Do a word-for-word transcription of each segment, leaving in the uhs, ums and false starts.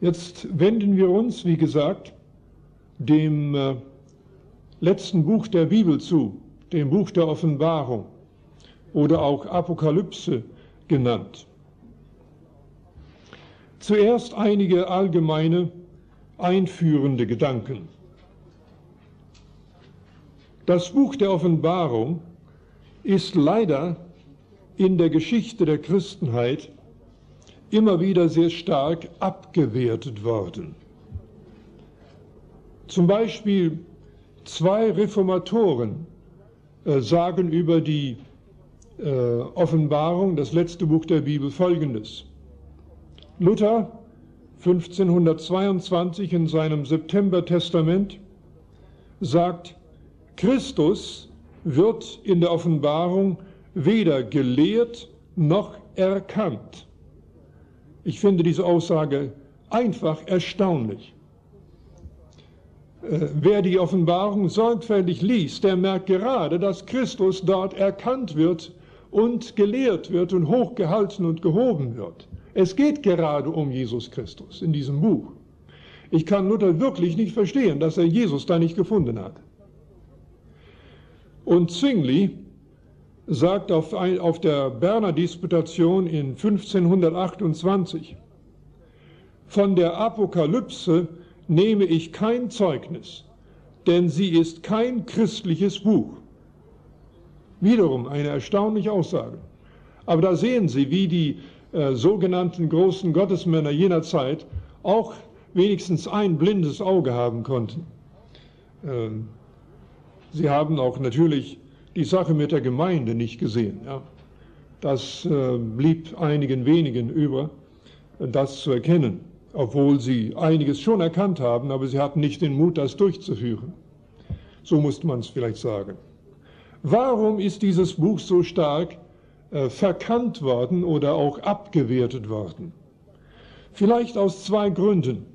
Jetzt wenden wir uns, wie gesagt, dem äh, letzten Buch der Bibel zu, dem Buch der Offenbarung oder auch Apokalypse genannt. Zuerst einige allgemeine einführende Gedanken. Das Buch der Offenbarung ist leider in der Geschichte der Christenheit immer wieder sehr stark abgewertet worden. Zum Beispiel zwei Reformatoren äh, sagen über die äh, Offenbarung, das letzte Buch der Bibel, Folgendes. Luther, fünfzehnhundertzweiundzwanzig in seinem September-Testament, sagt, Christus wird in der Offenbarung weder gelehrt noch erkannt. Ich finde diese Aussage einfach erstaunlich. Äh, wer die Offenbarung sorgfältig liest, der merkt gerade, dass Christus dort erkannt wird und gelehrt wird und hochgehalten und gehoben wird. Es geht gerade um Jesus Christus in diesem Buch. Ich kann Luther wirklich nicht verstehen, dass er Jesus da nicht gefunden hat. Und Zwingli sagt auf, ein, auf der Berner Disputation in fünfzehnhundertachtundzwanzig, von der Apokalypse nehme ich kein Zeugnis, denn sie ist kein christliches Buch. Wiederum eine erstaunliche Aussage. Aber da sehen Sie, wie die äh, sogenannten großen Gottesmänner jener Zeit auch wenigstens ein blindes Auge haben konnten. Ähm, sie haben auch natürlich die Sache mit der Gemeinde nicht gesehen. Ja. Das äh, blieb einigen wenigen über, das zu erkennen, obwohl sie einiges schon erkannt haben, aber sie hatten nicht den Mut, das durchzuführen. So muss man es vielleicht sagen. Warum ist dieses Buch so stark äh, verkannt worden oder auch abgewertet worden? Vielleicht aus zwei Gründen.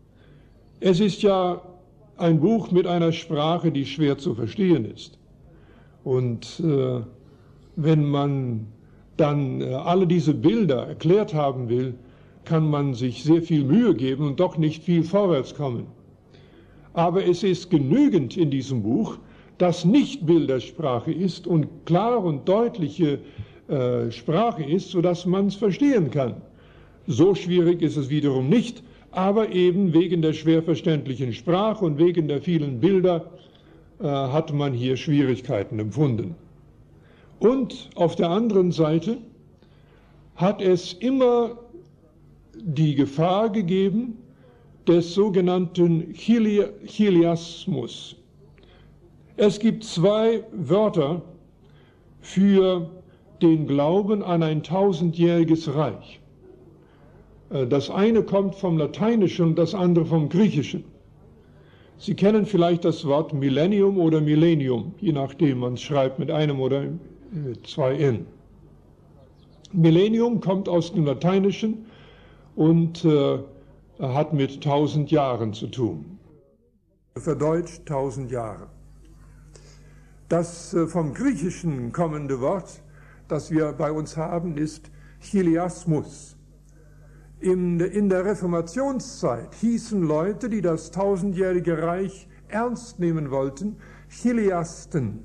Es ist ja ein Buch mit einer Sprache, die schwer zu verstehen ist. Und äh, wenn man dann äh, alle diese Bilder erklärt haben will, kann man sich sehr viel Mühe geben und doch nicht viel vorwärts kommen. Aber es ist genügend in diesem Buch, das nicht Bildersprache ist und klar und deutliche äh, Sprache ist, sodass man es verstehen kann. So schwierig ist es wiederum nicht, aber eben wegen der schwer verständlichen Sprache und wegen der vielen Bilder hat man hier Schwierigkeiten empfunden. Und auf der anderen Seite hat es immer die Gefahr gegeben des sogenannten Chiliasmus. Es gibt zwei Wörter für den Glauben an ein tausendjähriges Reich. Das eine kommt vom Lateinischen und das andere vom Griechischen. Sie kennen vielleicht das Wort Millennium oder Millennium, je nachdem man es schreibt mit einem oder zwei N. Millennium kommt aus dem Lateinischen und äh, hat mit tausend Jahren zu tun. Verdeutscht tausend Jahre. Das äh, vom Griechischen kommende Wort, das wir bei uns haben, ist Chiliasmus. In, in der Reformationszeit hießen Leute, die das tausendjährige Reich ernst nehmen wollten, Chiliasten.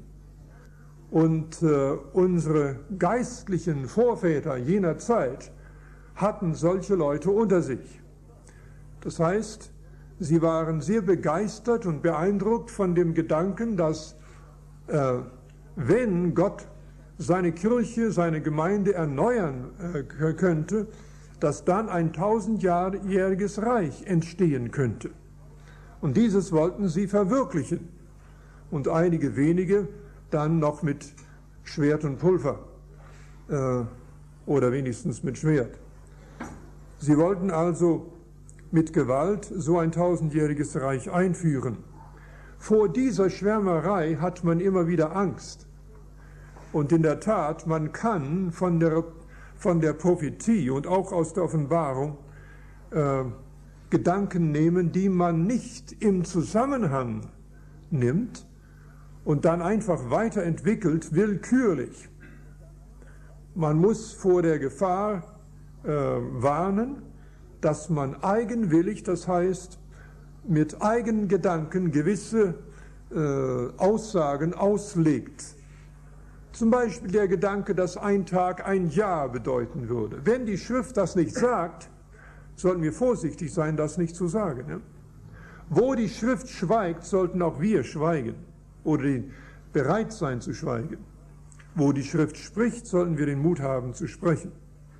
Und äh, unsere geistlichen Vorväter jener Zeit hatten solche Leute unter sich. Das heißt, sie waren sehr begeistert und beeindruckt von dem Gedanken, dass äh, wenn Gott seine Kirche, seine Gemeinde erneuern äh, könnte, dass dann ein tausendjähriges Reich entstehen könnte. Und dieses wollten sie verwirklichen. Und einige wenige dann noch mit Schwert und Pulver äh, oder wenigstens mit Schwert. Sie wollten also mit Gewalt so ein tausendjähriges Reich einführen. Vor dieser Schwärmerei hat man immer wieder Angst. Und in der Tat, man kann von der von der Prophetie und auch aus der Offenbarung äh, Gedanken nehmen, die man nicht im Zusammenhang nimmt und dann einfach weiterentwickelt, willkürlich. Man muss vor der Gefahr äh, warnen, dass man eigenwillig, das heißt mit eigenen Gedanken gewisse äh, Aussagen auslegt. Zum Beispiel der Gedanke, dass ein Tag ein Jahr bedeuten würde. Wenn die Schrift das nicht sagt, sollten wir vorsichtig sein, das nicht zu sagen. Ne? Wo die Schrift schweigt, sollten auch wir schweigen oder bereit sein zu schweigen. Wo die Schrift spricht, sollten wir den Mut haben zu sprechen.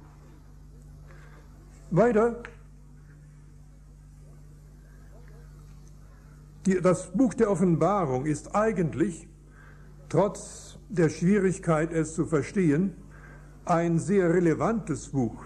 Weiter. Die, das Buch der Offenbarung ist eigentlich, trotz der Schwierigkeit, es zu verstehen, ein sehr relevantes Buch.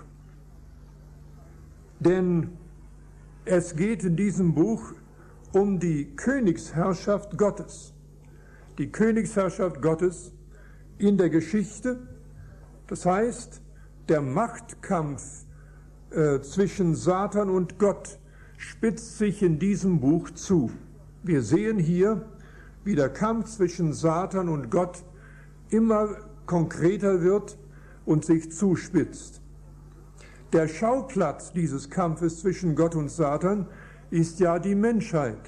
Denn es geht in diesem Buch um die Königsherrschaft Gottes. Die Königsherrschaft Gottes in der Geschichte, das heißt, der Machtkampf äh, zwischen Satan und Gott spitzt sich in diesem Buch zu. Wir sehen hier, wie der Kampf zwischen Satan und Gott immer konkreter wird und sich zuspitzt. Der Schauplatz dieses Kampfes zwischen Gott und Satan ist ja die Menschheit.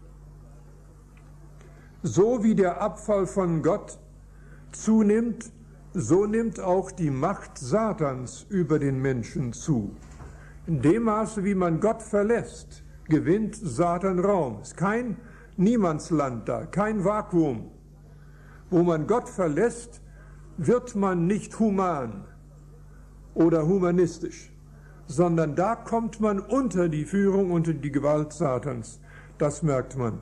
So wie der Abfall von Gott zunimmt, so nimmt auch die Macht Satans über den Menschen zu. In dem Maße, wie man Gott verlässt, gewinnt Satan Raum. Es ist kein Niemandsland da, kein Vakuum. Wo man Gott verlässt, wird man nicht human oder humanistisch, sondern da kommt man unter die Führung, unter die Gewalt Satans. Das merkt man.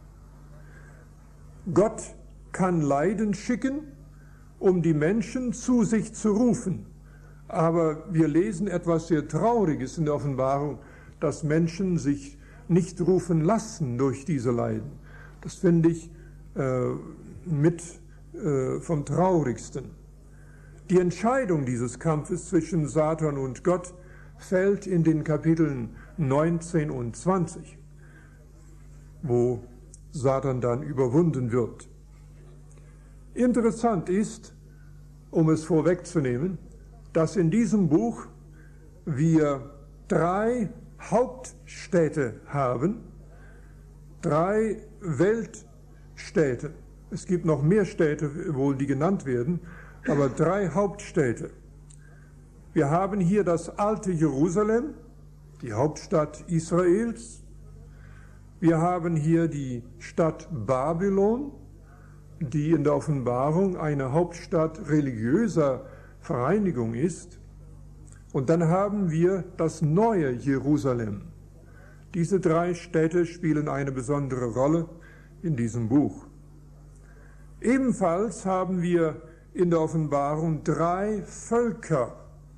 Gott kann Leiden schicken, um die Menschen zu sich zu rufen. Aber wir lesen etwas sehr Trauriges in der Offenbarung, dass Menschen sich nicht rufen lassen durch diese Leiden. Das finde ich äh, mit äh, vom Traurigsten. Die Entscheidung dieses Kampfes zwischen Satan und Gott fällt in den Kapiteln neunzehn und zwanzig, wo Satan dann überwunden wird. Interessant ist, um es vorwegzunehmen, dass in diesem Buch wir drei Hauptstädte haben, drei Weltstädte. Es gibt noch mehr Städte, wohl die genannt werden, aber drei Hauptstädte. Wir haben hier das alte Jerusalem, die Hauptstadt Israels. Wir haben hier die Stadt Babylon, die in der Offenbarung eine Hauptstadt religiöser Vereinigung ist. Und dann haben wir das neue Jerusalem. Diese drei Städte spielen eine besondere Rolle in diesem Buch. Ebenfalls haben wir in der Offenbarung drei Völker.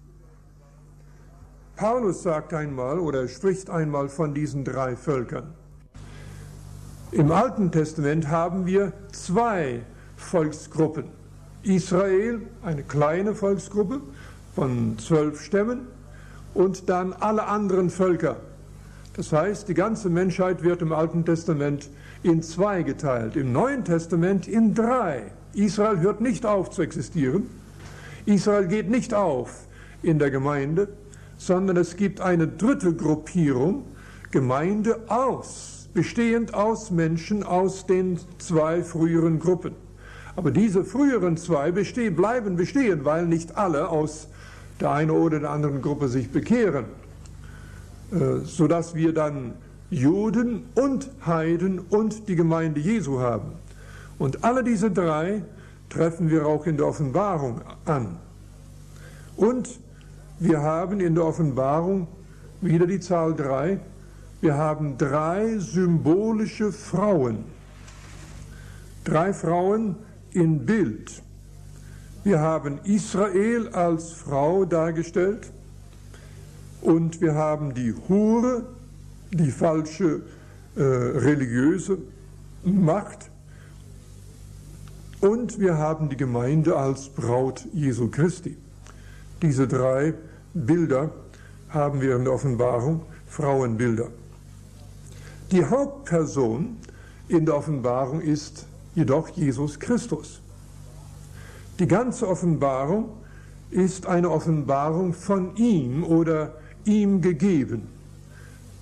Paulus sagt einmal oder spricht einmal von diesen drei Völkern. Im Alten Testament haben wir zwei Volksgruppen. Israel, eine kleine Volksgruppe von zwölf Stämmen, und dann alle anderen Völker. Das heißt, die ganze Menschheit wird im Alten Testament in zwei geteilt, im Neuen Testament in drei. Israel hört nicht auf zu existieren. Israel geht nicht auf in der Gemeinde, sondern es gibt eine dritte Gruppierung, Gemeinde aus, bestehend aus Menschen aus den zwei früheren Gruppen. Aber diese früheren zwei bestehen, bleiben bestehen, weil nicht alle aus der einen oder der anderen Gruppe sich bekehren, äh, sodass wir dann Juden und Heiden und die Gemeinde Jesu haben. Und alle diese drei treffen wir auch in der Offenbarung an. Und wir haben in der Offenbarung wieder die Zahl drei. Wir haben drei symbolische Frauen. Drei Frauen in Bild. Wir haben Israel als Frau dargestellt und wir haben die Hure, die falsche äh, religiöse Macht, und wir haben die Gemeinde als Braut Jesu Christi. Diese drei Bilder haben wir in der Offenbarung, Frauenbilder. Die Hauptperson in der Offenbarung ist jedoch Jesus Christus. Die ganze Offenbarung ist eine Offenbarung von ihm oder ihm gegeben.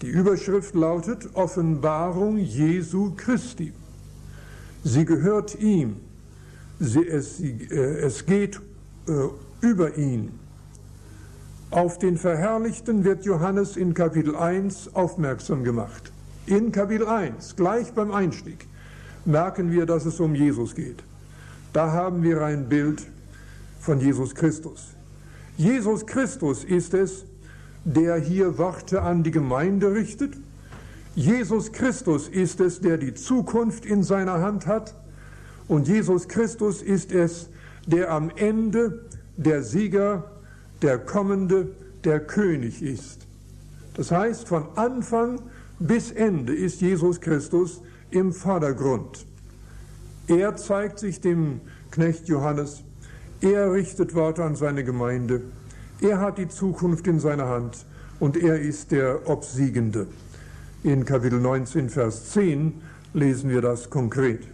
Die Überschrift lautet Offenbarung Jesu Christi. Sie gehört ihm. Sie, es, sie, äh, es geht äh, über ihn. Auf den Verherrlichten wird Johannes in Kapitel eins aufmerksam gemacht. In Kapitel eins, gleich beim Einstieg, merken wir, dass es um Jesus geht. Da haben wir ein Bild von Jesus Christus. Jesus Christus ist es, der hier Worte an die Gemeinde richtet. Jesus Christus ist es, der die Zukunft in seiner Hand hat. Und Jesus Christus ist es, der am Ende der Sieger, der Kommende, der König ist. Das heißt, von Anfang bis Ende ist Jesus Christus im Vordergrund. Er zeigt sich dem Knecht Johannes, er richtet Worte an seine Gemeinde, er hat die Zukunft in seiner Hand und er ist der Obsiegende. In Kapitel neunzehn, Vers zehn lesen wir das konkret.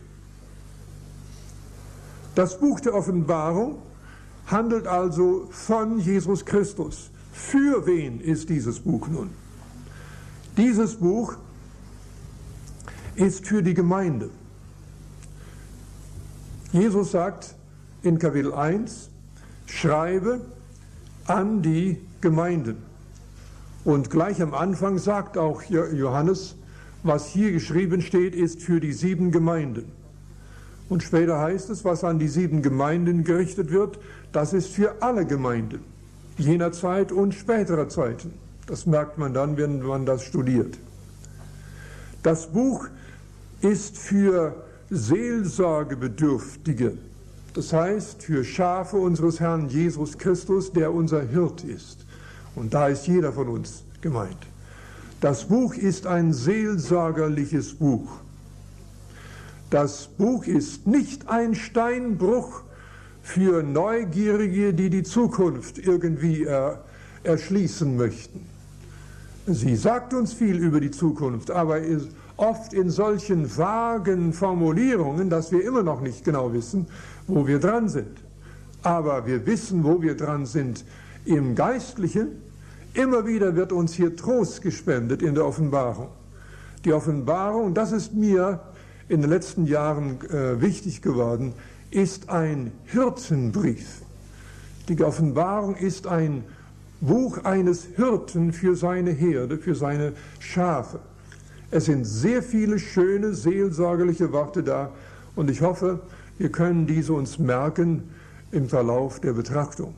Das Buch der Offenbarung handelt also von Jesus Christus. Für wen ist dieses Buch nun? Dieses Buch ist für die Gemeinde. Jesus sagt in Kapitel eins, schreibe an die Gemeinden. Und gleich am Anfang sagt auch Johannes, was hier geschrieben steht, ist für die sieben Gemeinden. Und später heißt es, was an die sieben Gemeinden gerichtet wird, das ist für alle Gemeinden, jener Zeit und späterer Zeiten. Das merkt man dann, wenn man das studiert. Das Buch ist für Seelsorgebedürftige, das heißt für Schafe unseres Herrn Jesus Christus, der unser Hirt ist. Und da ist jeder von uns gemeint. Das Buch ist ein seelsorgerliches Buch. Das Buch ist nicht ein Steinbruch für Neugierige, die die Zukunft irgendwie er, erschließen möchten. Sie sagt uns viel über die Zukunft, aber ist oft in solchen vagen Formulierungen, dass wir immer noch nicht genau wissen, wo wir dran sind. Aber wir wissen, wo wir dran sind im Geistlichen. Immer wieder wird uns hier Trost gespendet in der Offenbarung. Die Offenbarung, das ist mir in den letzten Jahren äh, wichtig geworden, ist ein Hirtenbrief. Die Offenbarung ist ein Buch eines Hirten für seine Herde, für seine Schafe. Es sind sehr viele schöne, seelsorgerliche Worte da und ich hoffe, wir können diese uns merken im Verlauf der Betrachtung.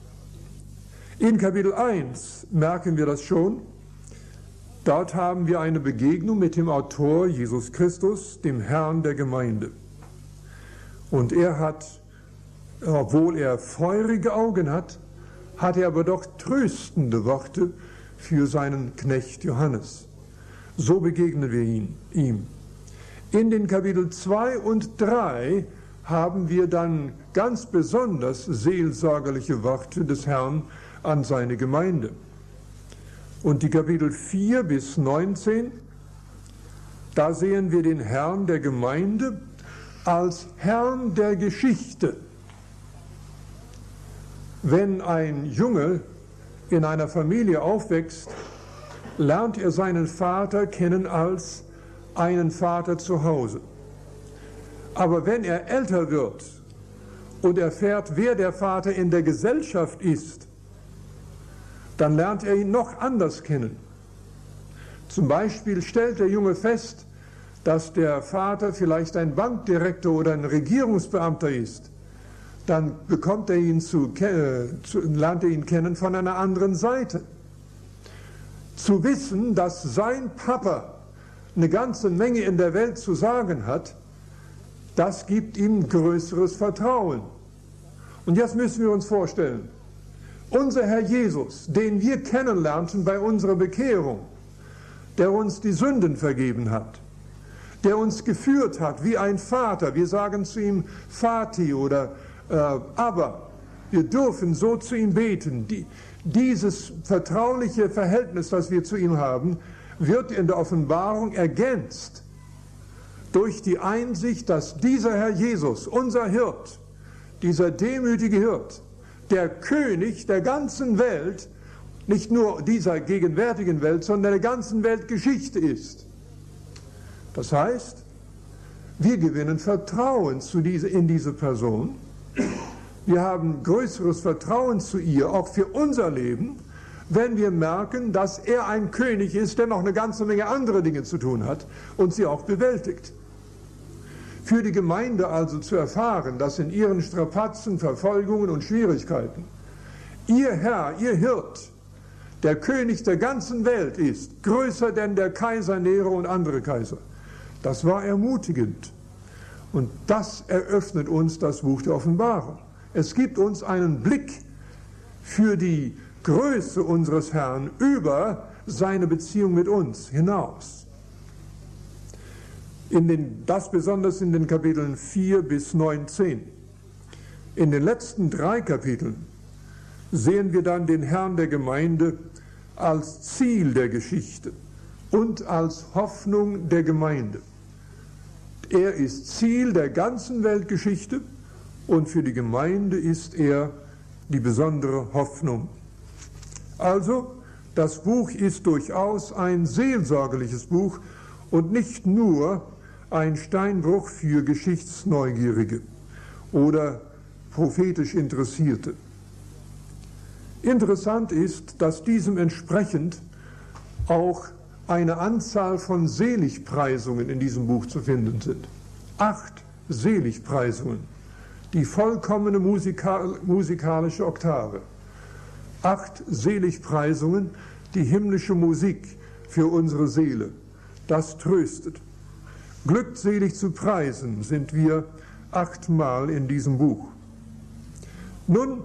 In Kapitel eins merken wir das schon. Dort haben wir eine Begegnung mit dem Autor Jesus Christus, dem Herrn der Gemeinde. Und er hat, obwohl er feurige Augen hat, hat er aber doch tröstende Worte für seinen Knecht Johannes. So begegnen wir ihn, ihm. In den Kapitel zwei und drei haben wir dann ganz besonders seelsorgerliche Worte des Herrn an seine Gemeinde. Und die Kapitel vier bis neunzehn, da sehen wir den Herrn der Gemeinde als Herrn der Geschichte. Wenn ein Junge in einer Familie aufwächst, lernt er seinen Vater kennen als einen Vater zu Hause. Aber wenn er älter wird und erfährt, wer der Vater in der Gesellschaft ist, dann lernt er ihn noch anders kennen. Zum Beispiel stellt der Junge fest, dass der Vater vielleicht ein Bankdirektor oder ein Regierungsbeamter ist. Dann bekommt er ihn zu, zu, lernt er ihn kennen von einer anderen Seite. Zu wissen, dass sein Papa eine ganze Menge in der Welt zu sagen hat, das gibt ihm größeres Vertrauen. Und jetzt müssen wir uns vorstellen, unser Herr Jesus, den wir kennenlernten bei unserer Bekehrung, der uns die Sünden vergeben hat, der uns geführt hat wie ein Vater, wir sagen zu ihm Vati oder äh, Abba, wir dürfen so zu ihm beten. Die, dieses vertrauliche Verhältnis, das wir zu ihm haben, wird in der Offenbarung ergänzt durch die Einsicht, dass dieser Herr Jesus, unser Hirt, dieser demütige Hirt, der König der ganzen Welt, nicht nur dieser gegenwärtigen Welt, sondern der ganzen Welt Geschichte ist. Das heißt, wir gewinnen Vertrauen zu diese, in diese Person. Wir haben größeres Vertrauen zu ihr, auch für unser Leben, wenn wir merken, dass er ein König ist, der noch eine ganze Menge andere Dinge zu tun hat und sie auch bewältigt. Für die Gemeinde also zu erfahren, dass in ihren Strapazen, Verfolgungen und Schwierigkeiten ihr Herr, ihr Hirt, der König der ganzen Welt ist, größer denn der Kaiser Nero und andere Kaiser. Das war ermutigend. Und das eröffnet uns das Buch der Offenbarung. Es gibt uns einen Blick für die Größe unseres Herrn über seine Beziehung mit uns hinaus. In den, das besonders in den Kapiteln vier bis neunzehn. In den letzten drei Kapiteln sehen wir dann den Herrn der Gemeinde als Ziel der Geschichte und als Hoffnung der Gemeinde. Er ist Ziel der ganzen Weltgeschichte und für die Gemeinde ist er die besondere Hoffnung. Also, das Buch ist durchaus ein seelsorgerliches Buch und nicht nur ein Steinbruch für Geschichtsneugierige oder prophetisch Interessierte. Interessant ist, dass diesem entsprechend auch eine Anzahl von Seligpreisungen in diesem Buch zu finden sind. Acht Seligpreisungen, die vollkommene musikal musikalische Oktave. Acht Seligpreisungen, die himmlische Musik für unsere Seele. Das tröstet. Glückselig zu preisen sind wir achtmal in diesem Buch. Nun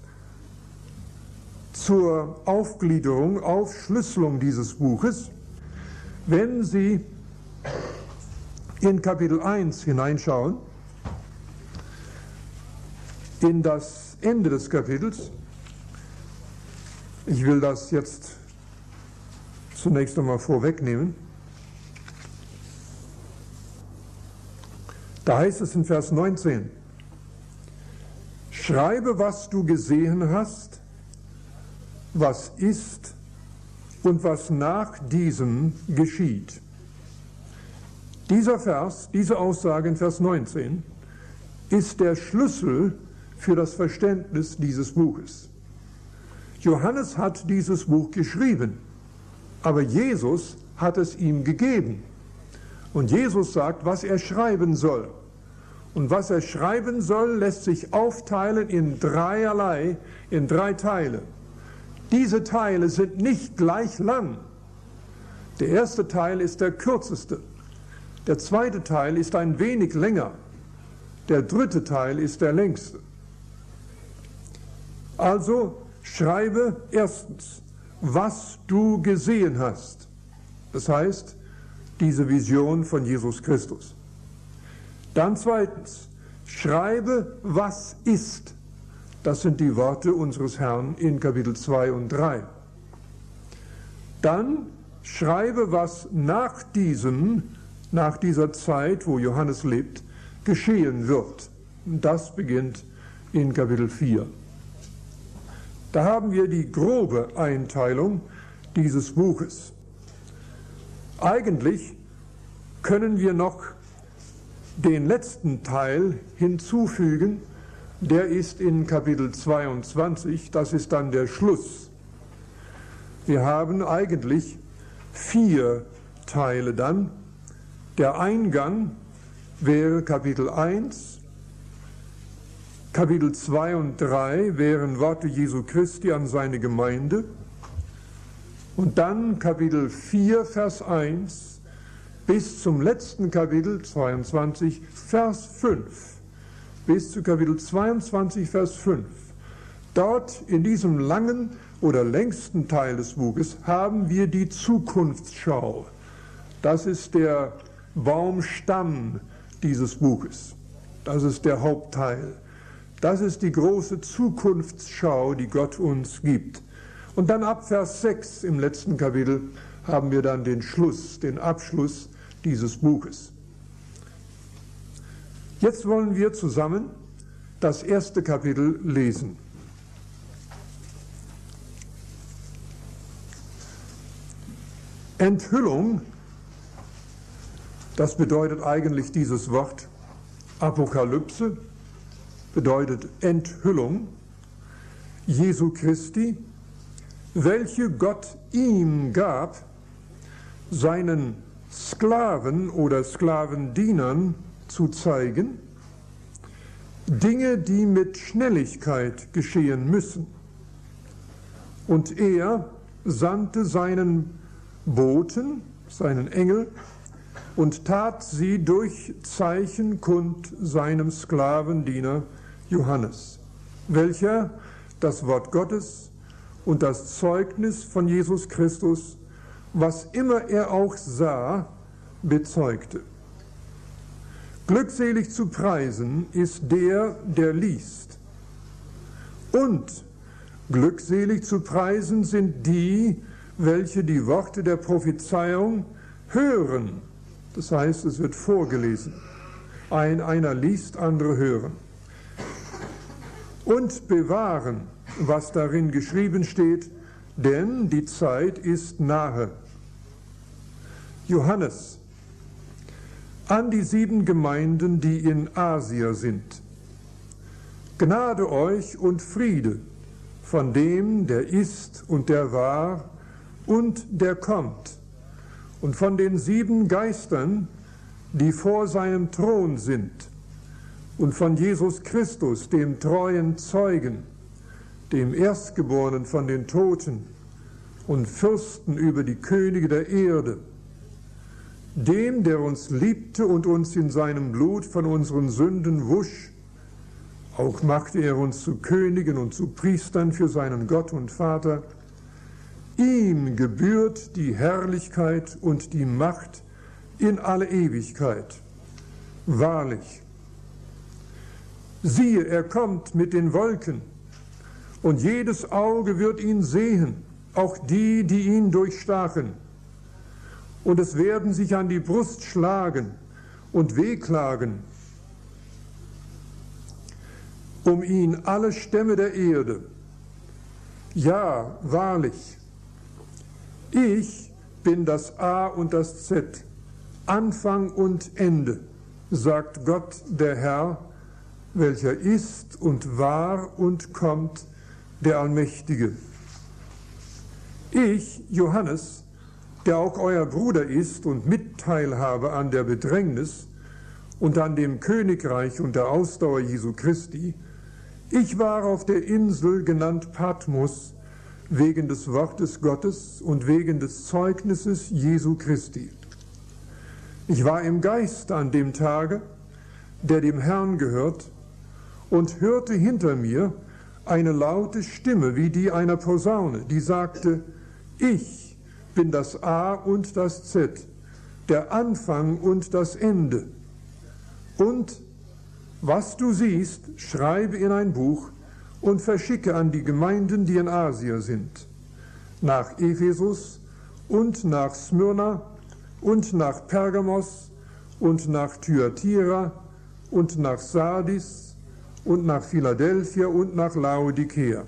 zur Aufgliederung, Aufschlüsselung dieses Buches. Wenn Sie in Kapitel eins hineinschauen, in das Ende des Kapitels, ich will das jetzt zunächst einmal vorwegnehmen, da heißt es in Vers neunzehn, schreibe, was du gesehen hast, was ist und was nach diesem geschieht. Dieser Vers, diese Aussage in Vers neunzehn, ist der Schlüssel für das Verständnis dieses Buches. Johannes hat dieses Buch geschrieben, aber Jesus hat es ihm gegeben. Und Jesus sagt, was er schreiben soll. Und was er schreiben soll, lässt sich aufteilen in dreierlei, in drei Teile. Diese Teile sind nicht gleich lang. Der erste Teil ist der kürzeste. Der zweite Teil ist ein wenig länger. Der dritte Teil ist der längste. Also schreibe erstens, was du gesehen hast. Das heißt, diese Vision von Jesus Christus. Dann zweitens, schreibe, was ist. Das sind die Worte unseres Herrn in Kapitel zwei und drei. Dann schreibe, was nach diesem, nach dieser Zeit, wo Johannes lebt, geschehen wird. Das beginnt in Kapitel vier. Da haben wir die grobe Einteilung dieses Buches. Eigentlich können wir noch den letzten Teil hinzufügen, der ist in Kapitel zweiundzwanzig, das ist dann der Schluss. Wir haben eigentlich vier Teile dann. Der Eingang wäre Kapitel eins, Kapitel zwei und drei wären Worte Jesu Christi an seine Gemeinde und dann Kapitel vier, Vers eins bis zum letzten Kapitel zweiundzwanzig, Vers fünf. Bis zu Kapitel zweiundzwanzig, Vers fünf. Dort in diesem langen oder längsten Teil des Buches haben wir die Zukunftsschau. Das ist der Baumstamm dieses Buches. Das ist der Hauptteil. Das ist die große Zukunftsschau, die Gott uns gibt. Und dann ab Vers sechs im letzten Kapitel haben wir dann den Schluss, den Abschluss dieses Buches. Jetzt wollen wir zusammen das erste Kapitel lesen. Enthüllung, das bedeutet eigentlich dieses Wort Apokalypse, bedeutet Enthüllung Jesu Christi, welche Gott ihm gab, seinen Sklaven oder Sklavendienern zu zeigen, Dinge, die mit Schnelligkeit geschehen müssen. Und er sandte seinen Boten, seinen Engel, und tat sie durch Zeichen kund seinem Sklavendiener Johannes, welcher das Wort Gottes und das Zeugnis von Jesus Christus, was immer er auch sah, bezeugte. Glückselig zu preisen ist der, der liest. Und glückselig zu preisen sind die, welche die Worte der Prophezeiung hören. Das heißt, es wird vorgelesen. Ein, einer liest, andere hören. Und bewahren, was darin geschrieben steht, denn die Zeit ist nahe. Johannes, an die sieben Gemeinden, die in Asia sind. Gnade euch und Friede von dem, der ist und der war und der kommt, und von den sieben Geistern, die vor seinem Thron sind, und von Jesus Christus, dem treuen Zeugen, dem Erstgeborenen von den Toten und Fürsten über die Könige der Erde, dem, der uns liebte und uns in seinem Blut von unseren Sünden wusch, auch machte er uns zu Königen und zu Priestern für seinen Gott und Vater. Ihm gebührt die Herrlichkeit und die Macht in alle Ewigkeit. Wahrlich, siehe, er kommt mit den Wolken, und jedes Auge wird ihn sehen, auch die, die ihn durchstachen. Und es werden sich an die Brust schlagen und wehklagen, um ihn alle Stämme der Erde. Ja, wahrlich, ich bin das A und das Z, Anfang und Ende, sagt Gott der Herr, welcher ist und war und kommt, der Allmächtige. Ich, Johannes, der auch euer Bruder ist und Mitteilhabe an der Bedrängnis und an dem Königreich und der Ausdauer Jesu Christi, ich war auf der Insel genannt Patmos wegen des Wortes Gottes und wegen des Zeugnisses Jesu Christi. Ich war im Geist an dem Tage, der dem Herrn gehört, und hörte hinter mir eine laute Stimme wie die einer Posaune, die sagte, ich bin das A und das Z, der Anfang und das Ende. Und was du siehst, schreibe in ein Buch und verschicke an die Gemeinden, die in Asia sind, nach Ephesus und nach Smyrna und nach Pergamos und nach Thyatira und nach Sardis und nach Philadelphia und nach Laodikea.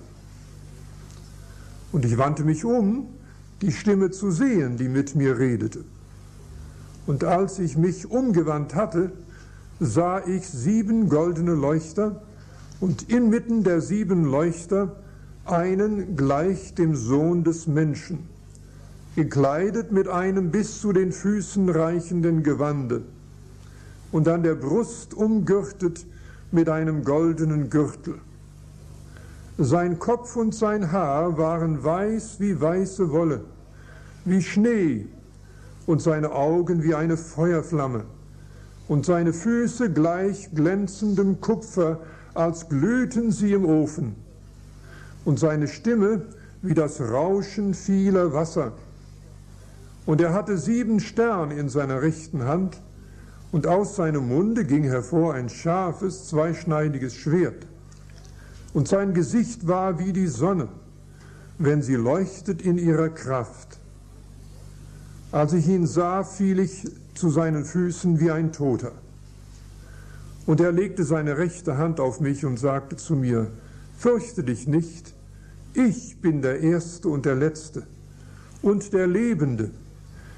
Und ich wandte mich um, die Stimme zu sehen, die mit mir redete. Und als ich mich umgewandt hatte, sah ich sieben goldene Leuchter und inmitten der sieben Leuchter einen gleich dem Sohn des Menschen, gekleidet mit einem bis zu den Füßen reichenden Gewande und an der Brust umgürtet mit einem goldenen Gürtel. Sein Kopf und sein Haar waren weiß wie weiße Wolle, wie Schnee, und seine Augen wie eine Feuerflamme, und seine Füße gleich glänzendem Kupfer, als glühten sie im Ofen, und seine Stimme wie das Rauschen vieler Wasser. Und er hatte sieben Sterne in seiner rechten Hand, und aus seinem Munde ging hervor ein scharfes, zweischneidiges Schwert. Und sein Gesicht war wie die Sonne, wenn sie leuchtet in ihrer Kraft. Als ich ihn sah, fiel ich zu seinen Füßen wie ein Toter. Und er legte seine rechte Hand auf mich und sagte zu mir, fürchte dich nicht, ich bin der Erste und der Letzte und der Lebende.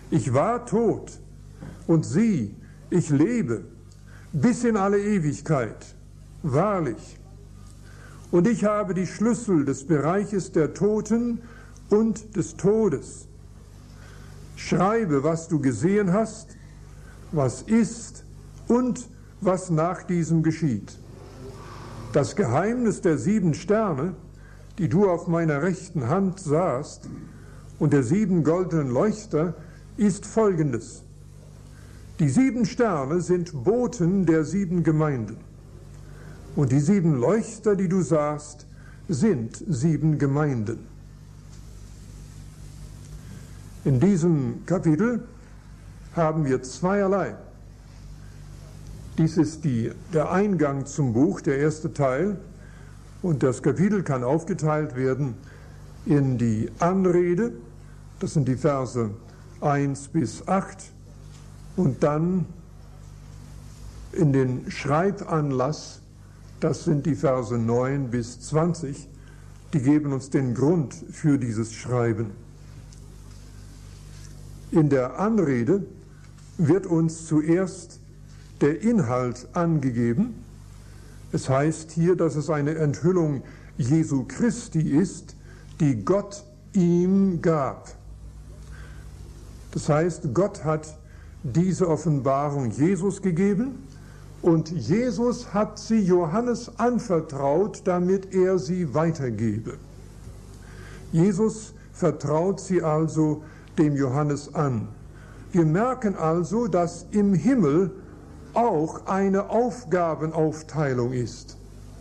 Ich war tot, und sieh, ich lebe bis in alle Ewigkeit, wahrlich. Und ich habe die Schlüssel des Bereiches der Toten und des Todes. Schreibe, was du gesehen hast, was ist und was nach diesem geschieht. Das Geheimnis der sieben Sterne, die du auf meiner rechten Hand sahst, und der sieben goldenen Leuchter, ist folgendes. Die sieben Sterne sind Boten der sieben Gemeinden. Und die sieben Leuchter, die du sahst, sind sieben Gemeinden. In diesem Kapitel haben wir zweierlei. Dies ist die, der Eingang zum Buch, der erste Teil. Und das Kapitel kann aufgeteilt werden in die Anrede, das sind die Verse eins bis acht, und dann in den Schreibanlass, das sind die Verse neun bis zwanzig, die geben uns den Grund für dieses Schreiben. In der Anrede wird uns zuerst der Inhalt angegeben. Es heißt hier, dass es eine Enthüllung Jesu Christi ist, die Gott ihm gab. Das heißt, Gott hat diese Offenbarung Jesus gegeben und Jesus hat sie Johannes anvertraut, damit er sie weitergebe. Jesus vertraut sie also dem Johannes an. Wir merken also, dass im Himmel auch eine Aufgabenaufteilung ist.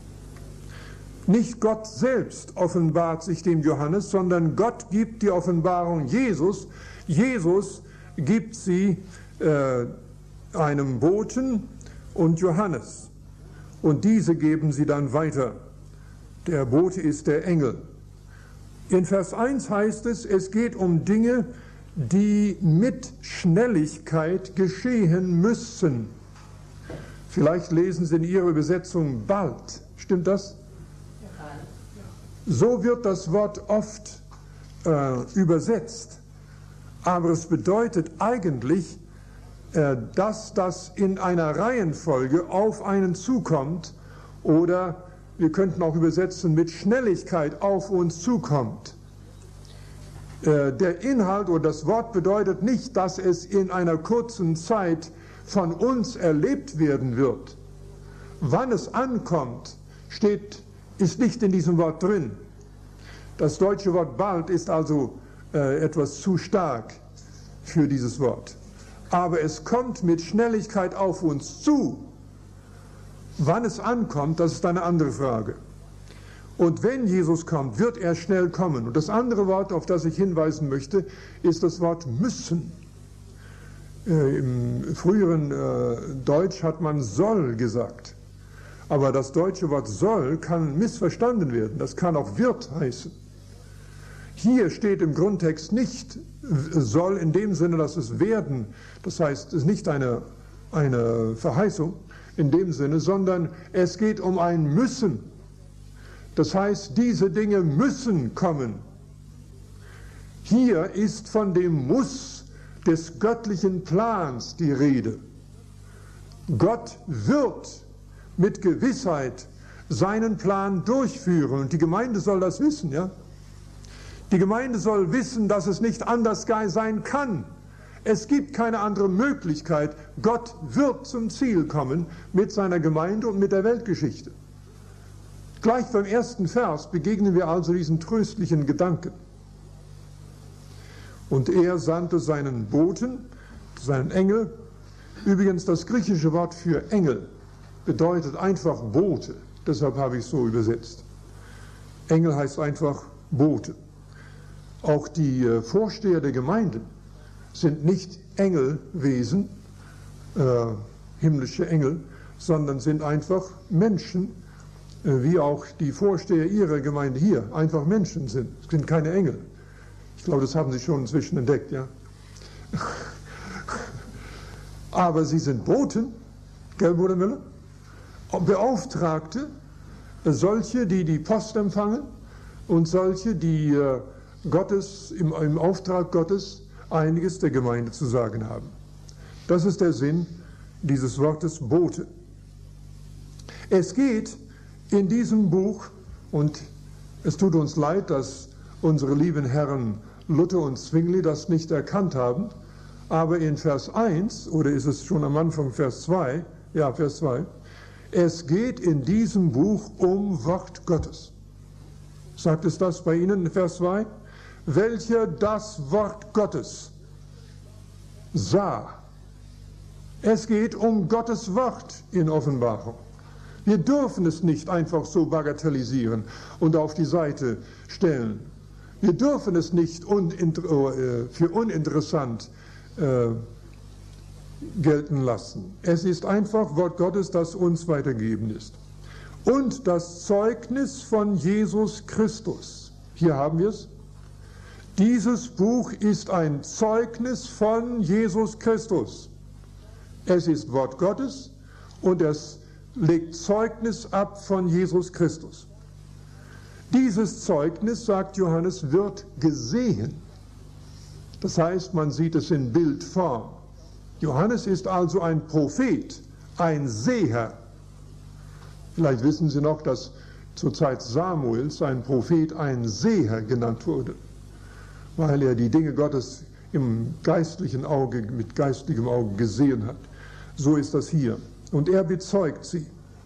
Nicht Gott selbst offenbart sich dem Johannes, sondern Gott gibt die Offenbarung Jesus. Jesus gibt sie äh, einem Boten und Johannes. Und diese geben sie dann weiter. Der Bote ist der Engel. In Vers eins heißt es, es geht um Dinge, die mit Schnelligkeit geschehen müssen. Vielleicht lesen Sie in Ihrer Übersetzung bald. Stimmt das? So wird das Wort oft äh, übersetzt. Aber es bedeutet eigentlich, äh, dass das in einer Reihenfolge auf einen zukommt, oder wir könnten auch übersetzen, mit Schnelligkeit auf uns zukommt. Äh, der Inhalt oder das Wort bedeutet nicht, dass es in einer kurzen Zeit von uns erlebt werden wird. Wann es ankommt, steht, ist nicht in diesem Wort drin. Das deutsche Wort bald ist also äh, etwas zu stark für dieses Wort. Aber es kommt mit Schnelligkeit auf uns zu. Wann es ankommt, das ist eine andere Frage. Und wenn Jesus kommt, wird er schnell kommen. Und das andere Wort, auf das ich hinweisen möchte, ist das Wort müssen. Im früheren äh, Deutsch hat man soll gesagt. Aber das deutsche Wort soll kann missverstanden werden. Das kann auch wird heißen. Hier steht im Grundtext nicht soll in dem Sinne, dass es werden, das heißt, es ist nicht eine, eine Verheißung in dem Sinne, sondern es geht um ein Müssen. Das heißt, diese Dinge müssen kommen. Hier ist von dem Muss des göttlichen Plans die Rede. Gott wird mit Gewissheit seinen Plan durchführen und die Gemeinde soll das wissen, ja? Die Gemeinde soll wissen, dass es nicht anders sein kann. Es gibt keine andere Möglichkeit. Gott wird zum Ziel kommen mit seiner Gemeinde und mit der Weltgeschichte. Gleich beim ersten Vers begegnen wir also diesen tröstlichen Gedanken. Und er sandte seinen Boten, seinen Engel. Übrigens, das griechische Wort für Engel bedeutet einfach Bote. Deshalb habe ich es so übersetzt. Engel heißt einfach Bote. Auch die äh, Vorsteher der Gemeinden sind nicht Engelwesen, äh, himmlische Engel, sondern sind einfach Menschen, äh, wie auch die Vorsteher ihrer Gemeinde hier einfach Menschen sind. Es sind keine Engel. Ich glaube, das haben Sie schon inzwischen entdeckt, ja. Aber sie sind Boten, gell, Bruder Müller? Beauftragte, solche, die die Post empfangen und solche, die äh, Gottes, im, im Auftrag Gottes einiges der Gemeinde zu sagen haben. Das ist der Sinn dieses Wortes Bote. Es geht in diesem Buch, und es tut uns leid, dass unsere lieben Herren Luther und Zwingli das nicht erkannt haben, aber in Vers eins, oder ist es schon am Anfang Vers zwei, ja, Vers zwei, es geht in diesem Buch um Wort Gottes. Sagt es das bei Ihnen in Vers zwei? Welcher das Wort Gottes sah. Es geht um Gottes Wort in Offenbarung. Wir dürfen es nicht einfach so bagatellisieren und auf die Seite stellen. Wir dürfen es nicht für uninteressant äh, gelten lassen. Es ist einfach Wort Gottes, das uns weitergegeben ist. Und das Zeugnis von Jesus Christus. Hier haben wir es. Dieses Buch ist ein Zeugnis von Jesus Christus. Es ist Wort Gottes und es legt Zeugnis ab von Jesus Christus. Dieses Zeugnis, sagt Johannes, wird gesehen. Das heißt, man sieht es in Bildform. Johannes ist also ein Prophet, ein Seher. Vielleicht wissen Sie noch, dass zur Zeit Samuels ein Prophet ein Seher genannt wurde, weil er die Dinge Gottes im geistlichen Auge, mit geistlichem Auge gesehen hat. So ist das hier. Und er bezeugt sie.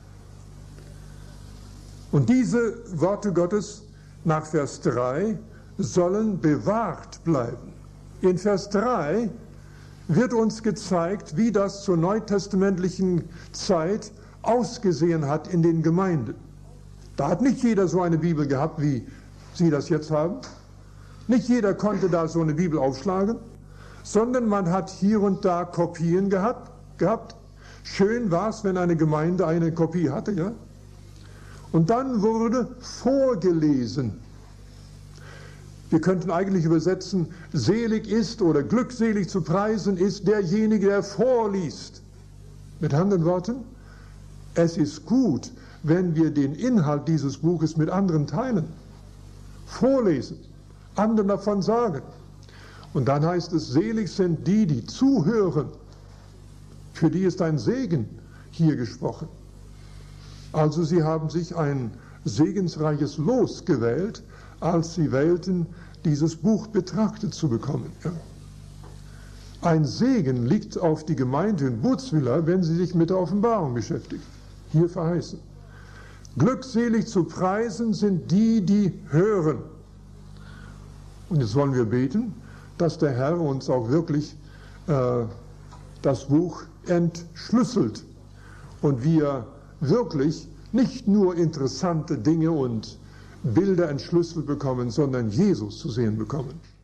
Und diese Worte Gottes nach Vers drei sollen bewahrt bleiben. In Vers drei wird uns gezeigt, wie das zur neutestamentlichen Zeit ausgesehen hat in den Gemeinden. Da hat nicht jeder so eine Bibel gehabt, wie Sie das jetzt haben. Nicht jeder konnte da so eine Bibel aufschlagen, sondern man hat hier und da Kopien gehabt. gehabt. Schön war es, wenn eine Gemeinde eine Kopie hatte, ja? Und dann wurde vorgelesen. Wir könnten eigentlich übersetzen, selig ist oder glückselig zu preisen ist derjenige, der vorliest. Mit anderen Worten, es ist gut, wenn wir den Inhalt dieses Buches mit anderen teilen, vorlesen, anderen davon sagen. Und dann heißt es, selig sind die, die zuhören. Für die ist ein Segen hier gesprochen. Also sie haben sich ein segensreiches Los gewählt, als sie wählten, dieses Buch betrachtet zu bekommen. Ja. Ein Segen liegt auf die Gemeinde in Butzwiller, wenn sie sich mit der Offenbarung beschäftigt. Hier verheißen. Glückselig zu preisen sind die, die hören. Und jetzt wollen wir beten, dass der Herr uns auch wirklich äh, das Buch entschlüsselt und wir wirklich nicht nur interessante Dinge und Bilder entschlüsselt bekommen, sondern Jesus zu sehen bekommen.